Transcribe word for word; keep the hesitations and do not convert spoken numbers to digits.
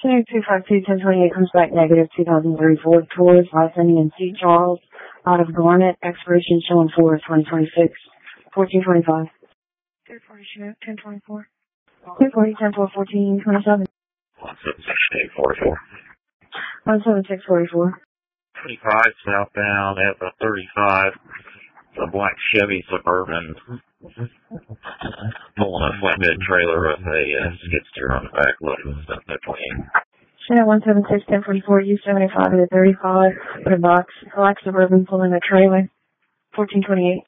Center two five two, ten twenty-eight comes back negative two thousand thirty-four towards Lythany and Saint Charles out of Garnet. Expiration showing for twenty twenty-six. fourteen twenty-five. two forty, ten twenty-four. two forty, ten four, fourteen twenty-seven. one seven six, eight forty-four. one seven six, forty-four. twenty-five southbound at the thirty-five. It's a black Chevy Suburban pulling a flatbed trailer with a uh, skid steer on the back, loading stuff at twenty-eight. Channel one seven six, ten forty-four, U seventy-five at the thirty-five. With a box. Black Suburban pulling a trailer. fourteen twenty-eight.